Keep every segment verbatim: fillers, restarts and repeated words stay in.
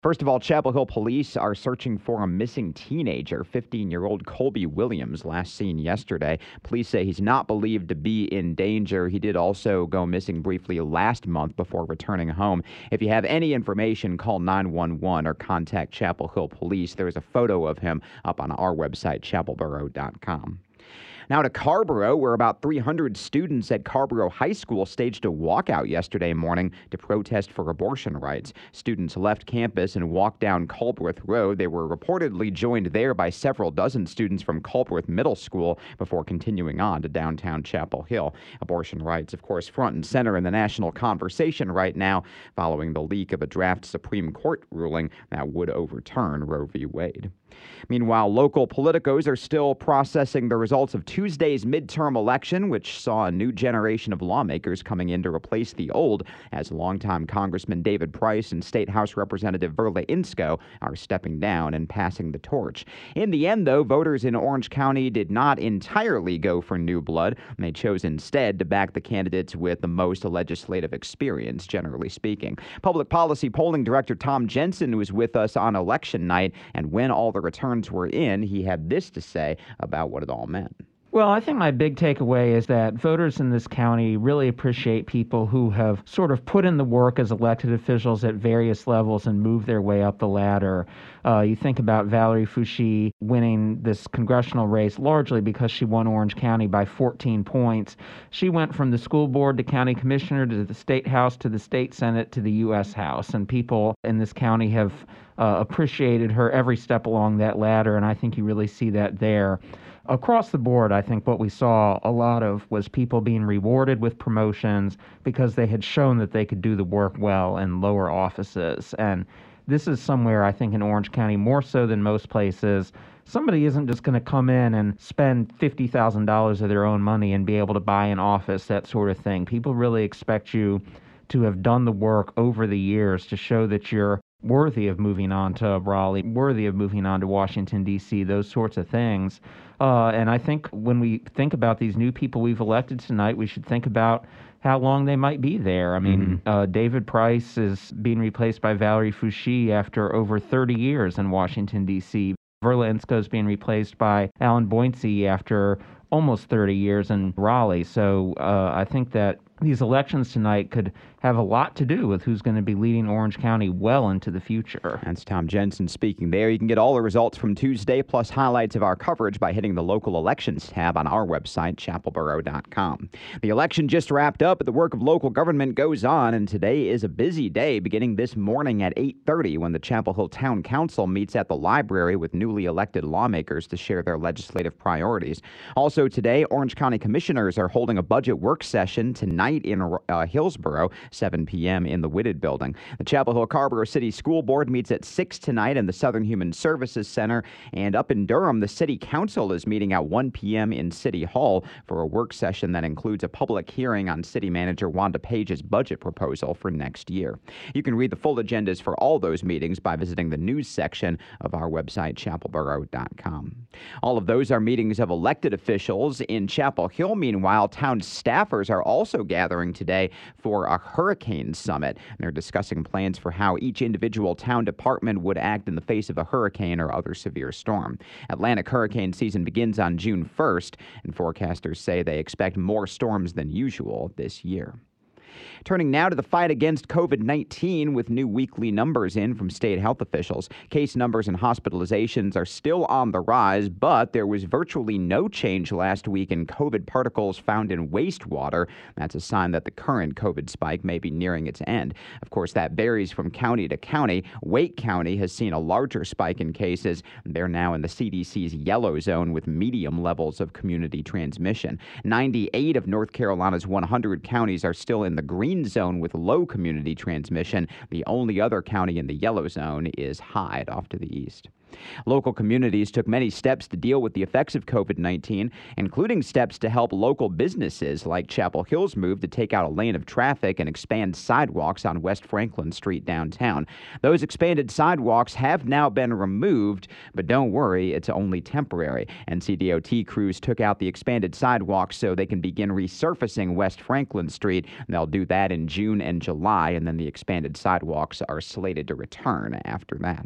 First of all, Chapel Hill police are searching for a missing teenager, fifteen-year-old Colby Williams, last seen yesterday. Police say he's not believed to be in danger. He did also go missing briefly last month before returning home. If you have any information, call nine one one or contact Chapel Hill Police. There's a photo of him up on our website, chapel borough dot com. Now to Carrboro, where about three hundred students at Carrboro High School staged a walkout yesterday morning to protest for abortion rights. Students left campus and walked down Culbreth Road. They were reportedly joined there by several dozen students from Culbreth Middle School before continuing on to downtown Chapel Hill. Abortion rights, of course, front and center in the national conversation right now, following the leak of a draft Supreme Court ruling that would overturn Roe v. Wade. Meanwhile, local politicos are still processing the results of Tuesday's midterm election, which saw a new generation of lawmakers coming in to replace the old, as longtime Congressman David Price and State House Representative Verla Insko are stepping down and passing the torch. In the end, though, voters in Orange County did not entirely go for new blood. They chose instead to back the candidates with the most legislative experience, generally speaking. Public policy polling director Tom Jensen was with us on election night, and when all the returns were in, he had this to say about what it all meant. Well, I think my big takeaway is that voters in this county really appreciate people who have sort of put in the work as elected officials at various levels and moved their way up the ladder. Uh, you think about Valerie Foushee winning this congressional race largely because she won Orange County by fourteen points. She went from the school board to county commissioner to the state house to the state senate to the U S House, and people in this county have uh, appreciated her every step along that ladder, and I think you really see that there. Across the board, I think what we saw a lot of was people being rewarded with promotions because they had shown that they could do the work well in lower offices. And this is somewhere, I think, in Orange County, more so than most places, somebody isn't just going to come in and spend fifty thousand dollars of their own money and be able to buy an office, that sort of thing. People really expect you to have done the work over the years to show that you're worthy of moving on to Raleigh, worthy of moving on to Washington, D C, those sorts of things. Uh, and I think when we think about these new people we've elected tonight, we should think about how long they might be there. I mean, mm-hmm. uh, David Price is being replaced by Valerie Foushee after over thirty years in Washington, D C. Verla Insko is being replaced by Alan Boyntzey after almost thirty years in Raleigh. So uh, I think that these elections tonight could have a lot to do with who's going to be leading Orange County well into the future. That's Tom Jensen speaking there. You can get all the results from Tuesday, plus highlights of our coverage by hitting the local elections tab on our website, chapel borough dot com. The election just wrapped up, but the work of local government goes on, and today is a busy day, beginning this morning at eight thirty when the Chapel Hill Town Council meets at the library with newly elected lawmakers to share their legislative priorities. Also today, Orange County commissioners are holding a budget work session tonight in uh, Hillsborough, seven p.m. in the Whitted Building. The Chapel Hill Carrboro City School Board meets at six tonight in the Southern Human Services Center. And up in Durham, the City Council is meeting at one p.m. in City Hall for a work session that includes a public hearing on City Manager Wanda Page's budget proposal for next year. You can read the full agendas for all those meetings by visiting the news section of our website, chapel borough dot com. All of those are meetings of elected officials. In Chapel Hill, meanwhile, town staffers are also gathering today for a hurricane summit. They're discussing plans for how each individual town department would act in the face of a hurricane or other severe storm. Atlantic hurricane season begins on June first, and forecasters say they expect more storms than usual this year. Turning now to the fight against COVID nineteen with new weekly numbers in from state health officials. Case numbers and hospitalizations are still on the rise, but there was virtually no change last week in COVID particles found in wastewater. That's a sign that the current COVID spike may be nearing its end. Of course, that varies from county to county. Wake County has seen a larger spike in cases. They're now in the C D C's yellow zone with medium levels of community transmission. ninety-eight of North Carolina's one hundred counties are still in the green zone with low community transmission. The only other county in the yellow zone is Hyde off to the east. Local communities took many steps to deal with the effects of COVID nineteen, including steps to help local businesses like Chapel Hill's move to take out a lane of traffic and expand sidewalks on West Franklin Street downtown. Those expanded sidewalks have now been removed, but don't worry, it's only temporary. N C D O T crews took out the expanded sidewalks so they can begin resurfacing West Franklin Street. They'll do that in June and July, and then the expanded sidewalks are slated to return after that.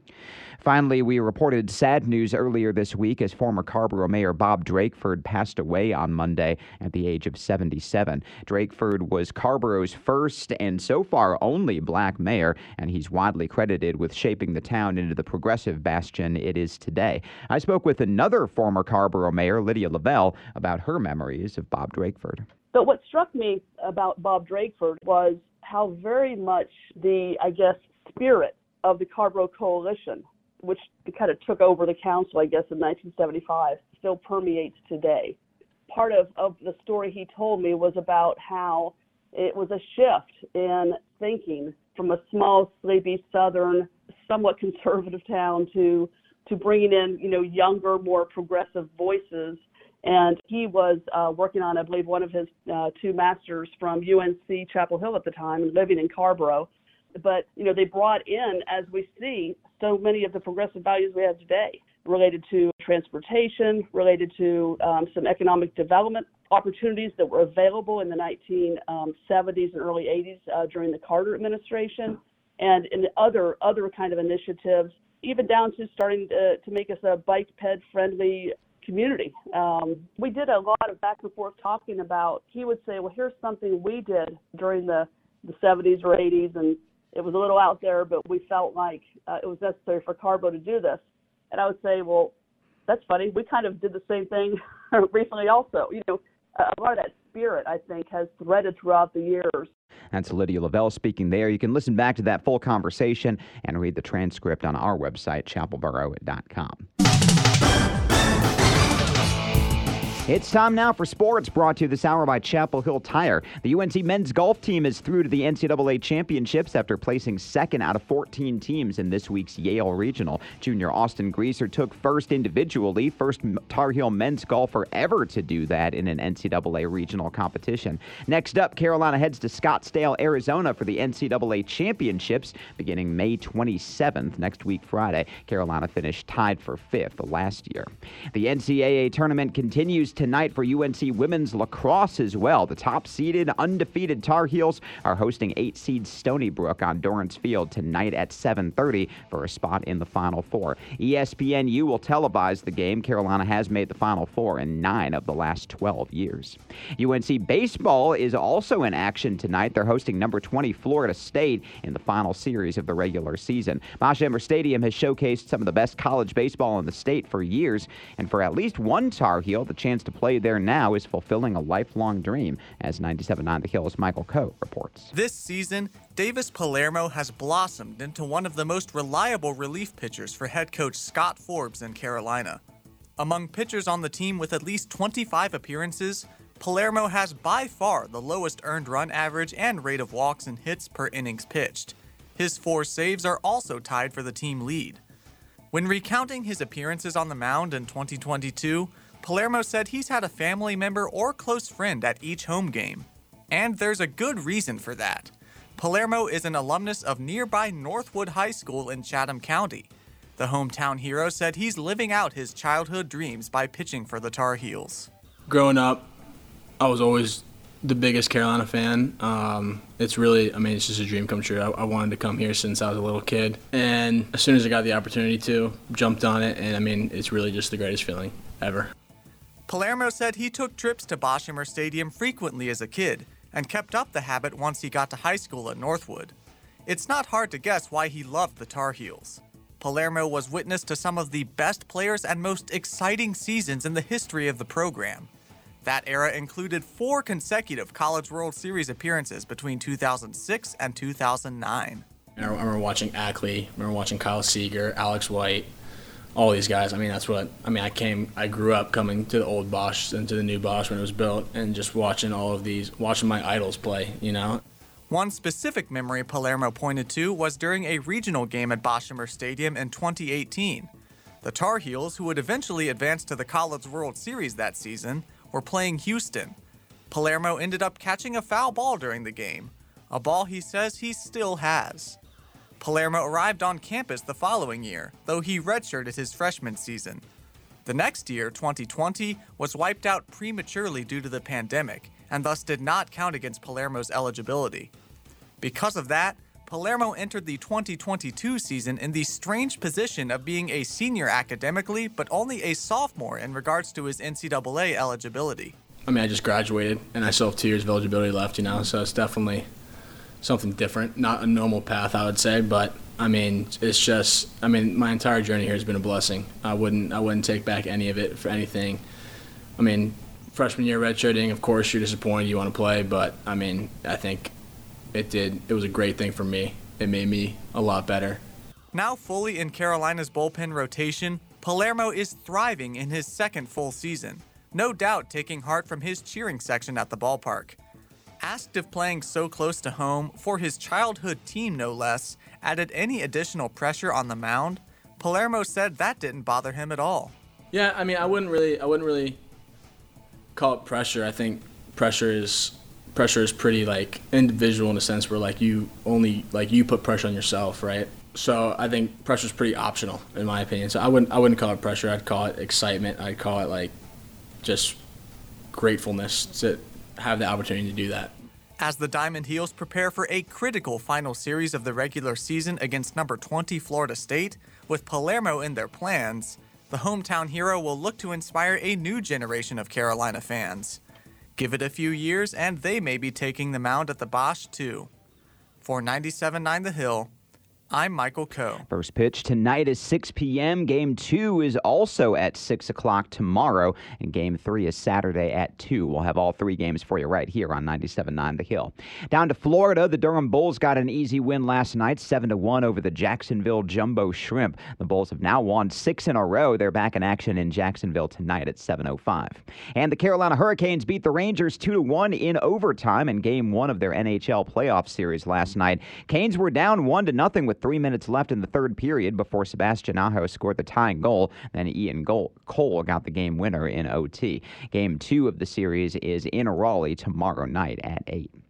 Finally, we reported sad news earlier this week as former Carrboro Mayor Bob Drakeford passed away on Monday at the age of seventy-seven. Drakeford was Carrboro's first and so far only black mayor, and he's widely credited with shaping the town into the progressive bastion it is today. I spoke with another former Carrboro mayor, Lydia Lavelle, about her memories of Bob Drakeford. But what struck me about Bob Drakeford was how very much the, I guess, spirit of the Carrboro Coalition, which kind of took over the council, I guess, in nineteen seventy-five, still permeates today. Part of, of the story he told me was about how it was a shift in thinking from a small, sleepy, southern, somewhat conservative town to to bringing in, you know, younger, more progressive voices. And he was uh, working on, I believe, one of his uh, two masters from U N C Chapel Hill at the time, and living in Carrboro. But, you know, they brought in, as we see, so many of the progressive values we have today related to transportation, related to um, some economic development opportunities that were available in the nineteen seventies and early eighties uh, during the Carter administration, and in other other kind of initiatives, even down to starting to, to make us a bike ped friendly community. Um, we did a lot of back and forth talking about, he would say, well, here's something we did during the, the seventies or eighties, and it was a little out there, but we felt like uh, it was necessary for Carrboro to do this. And I would say, well, that's funny. We kind of did the same thing recently also. You know, a lot of that spirit, I think, has threaded throughout the years. That's Lydia Lavelle speaking there. You can listen back to that full conversation and read the transcript on our website, chapel borough dot com. It's time now for sports, brought to you this hour by Chapel Hill Tire. The U N C men's golf team is through to the N C double A championships after placing second out of fourteen teams in this week's Yale Regional. Junior Austin Greaser took first individually, first Tar Heel men's golfer ever to do that in an N C double A regional competition. Next up, Carolina heads to Scottsdale, Arizona for the N C double A championships beginning May twenty-seventh, next week Friday. Carolina finished tied for fifth last year. The N C double A tournament continues tonight for U N C women's lacrosse as well. The top-seeded, undefeated Tar Heels are hosting eight-seed Stony Brook on Dorrance Field tonight at seven thirty for a spot in the Final Four. E S P N U will televise the game. Carolina has made the Final Four in nine of the last twelve years. U N C baseball is also in action tonight. They're hosting number twenty Florida State in the final series of the regular season. Bosch Emmer Stadium has showcased some of the best college baseball in the state for years, and for at least one Tar Heel, the chance to play there now is fulfilling a lifelong dream, as ninety-seven point nine The Hill's Michael Coe reports. This season, Davis Palermo has blossomed into one of the most reliable relief pitchers for head coach Scott Forbes in Carolina. Among pitchers on the team with at least twenty-five appearances, Palermo has by far the lowest earned run average and rate of walks and hits per innings pitched. His four saves are also tied for the team lead. When recounting his appearances on the mound in twenty twenty-two, Palermo said he's had a family member or close friend at each home game. And there's a good reason for that. Palermo is an alumnus of nearby Northwood High School in Chatham County. The hometown hero said he's living out his childhood dreams by pitching for the Tar Heels. Growing up, I was always the biggest Carolina fan. Um, it's really, I mean, it's just a dream come true. I, I wanted to come here since I was a little kid. And as soon as I got the opportunity to, jumped on it. And I mean, it's really just the greatest feeling ever. Palermo said he took trips to Bosch Emmer Stadium frequently as a kid and kept up the habit once he got to high school at Northwood. It's not hard to guess why he loved the Tar Heels. Palermo was witness to some of the best players and most exciting seasons in the history of the program. That era included four consecutive College World Series appearances between two thousand six and two thousand nine. I remember watching Ackley, I remember watching Kyle Seager, Alex White, all these guys. I mean, that's what, I mean, I came, I grew up coming to the old Bosch and to the new Bosch when it was built and just watching all of these, watching my idols play, you know. One specific memory Palermo pointed to was during a regional game at Boshamer Stadium in twenty eighteen. The Tar Heels, who would eventually advance to the College World Series that season, were playing Houston. Palermo ended up catching a foul ball during the game, a ball he says he still has. Palermo arrived on campus the following year, though he redshirted his freshman season. The next year, twenty twenty, was wiped out prematurely due to the pandemic, and thus did not count against Palermo's eligibility. Because of that, Palermo entered the twenty twenty-two season in the strange position of being a senior academically, but only a sophomore in regards to his N C double A eligibility. I mean, I just graduated, and I still have two years of eligibility left, you know, so it's definitely something different. Not a normal path, I would say, but, I mean, it's just, I mean, my entire journey here has been a blessing. I wouldn't, I wouldn't take back any of it for anything. I mean, freshman year redshirting, of course, you're disappointed, you want to play, but, I mean, I think it did, it was a great thing for me. It made me a lot better. Now fully in Carolina's bullpen rotation, Palermo is thriving in his second full season, no doubt taking heart from his cheering section at the ballpark. Asked if playing so close to home, for his childhood team no less, added any additional pressure on the mound, Palermo said that didn't bother him at all. Yeah, I mean, I wouldn't really, I wouldn't really call it pressure. I think pressure is, pressure is pretty like individual in a sense where like you only, like you put pressure on yourself, right? So I think pressure is pretty optional in my opinion. So I wouldn't, I wouldn't call it pressure. I'd call it excitement. I'd call it like just gratefulness to have the opportunity to do that. As the Diamond Heels prepare for a critical final series of the regular season against number twenty Florida State, with Palermo in their plans, the hometown hero will look to inspire a new generation of Carolina fans. Give it a few years and they may be taking the mound at the Bosch too. For ninety-seven point nine The Hill, I'm Michael Coe. First pitch tonight is six p.m. Game two is also at six o'clock tomorrow, and Game three is Saturday at two. We'll have all three games for you right here on ninety-seven point nine The Hill. Down to Florida, the Durham Bulls got an easy win last night, seven to one over the Jacksonville Jumbo Shrimp. The Bulls have now won six in a row. They're back in action in Jacksonville tonight at seven oh five. And the Carolina Hurricanes beat the Rangers two to one in overtime in Game one of their N H L playoff series last night. Canes were down one to nothing with three minutes left in the third period before Sebastian Aho scored the tying goal. Then Ian Cole got the game winner in O T. Game two of the series is in Raleigh tomorrow night at eight.